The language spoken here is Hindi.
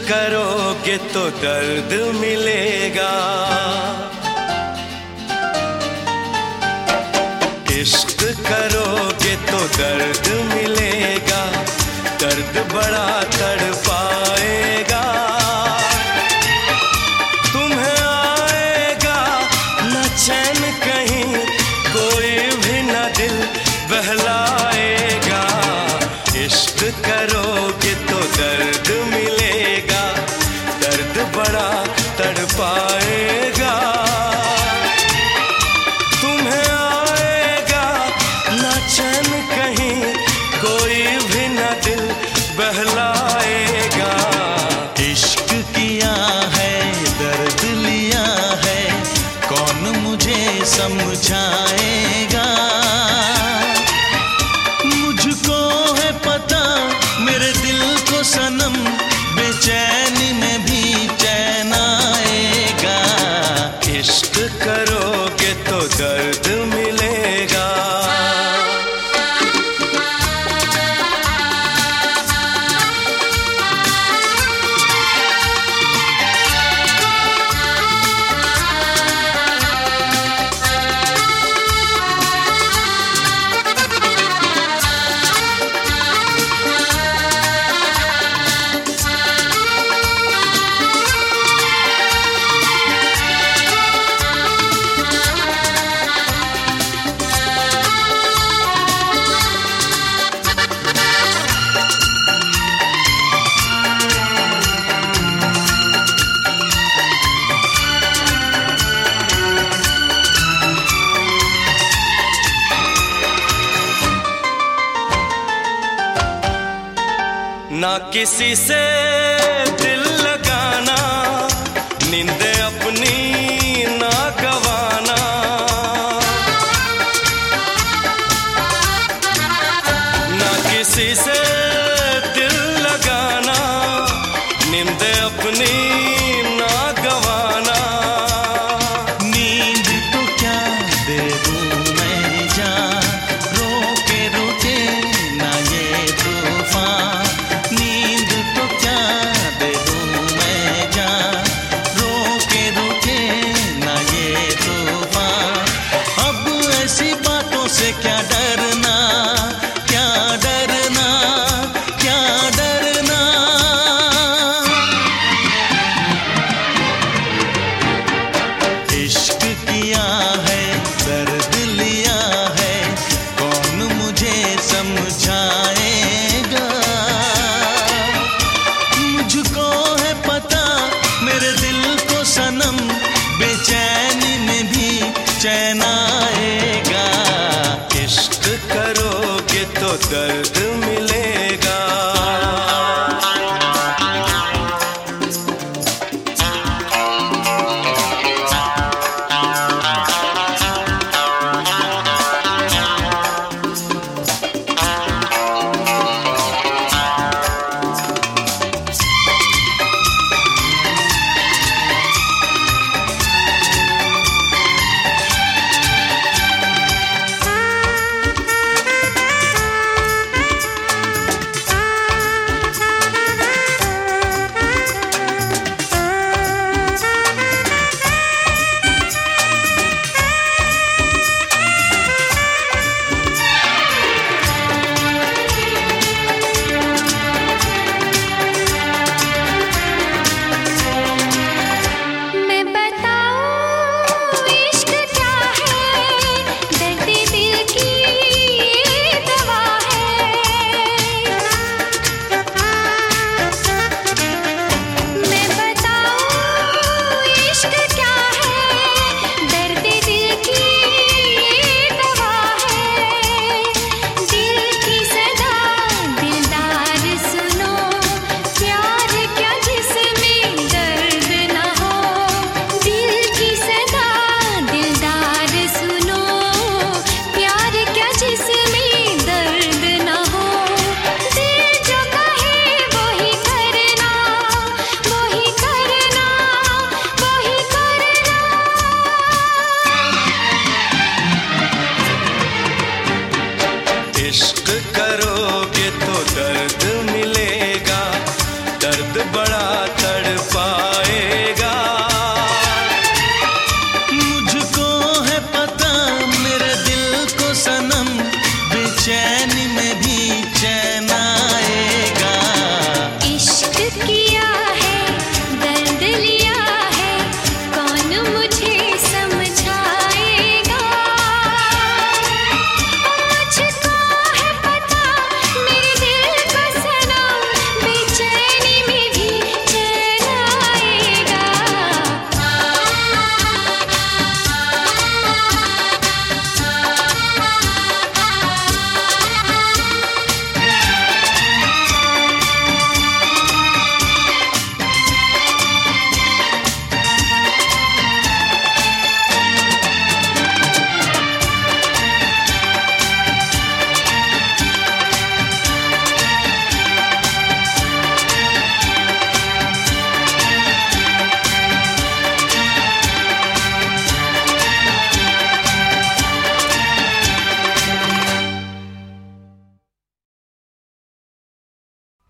करोगे तो दर्द मिलेगा, इश्क करोगे तो दर्द मिलेगा, दर्द बड़ा तड़पाएगा। तुम्हें आएगा न चैन कहीं, कोई भी न दिल बहलाएगा। इश्क करोगे तो दर्द मिलेगा, दर्द बड़ा तड़पाएगा। तुम्हें आएगा न चैन कहीं, कोई भी न दिल बहलाएगा। इश्क किया है दर्द लिया है, कौन मुझे समझाएगा। मुझको है पता मेरे दिल को सनम, बेचैनी में भी चैन आएगा। इश्क करोगे तो दर्द मिलेगा। ना किसी से दिल लगाना, नींद अपनी ना गवाना। ना किसी से दिल लगाना, नींद अपनी ना गवाना। नींद तो क्या दे दूं मैं जान, रोके रुके ना ये तूफान। से क्या डरना, क्या डरना, क्या डरना। इश्क किया है दर्द लिया है, कौन मुझे समझाएगा। मुझको है पता मेरे दिल को सनम, बेचैनी में भी चैन आएगा। इश्क करोगे तो दर्द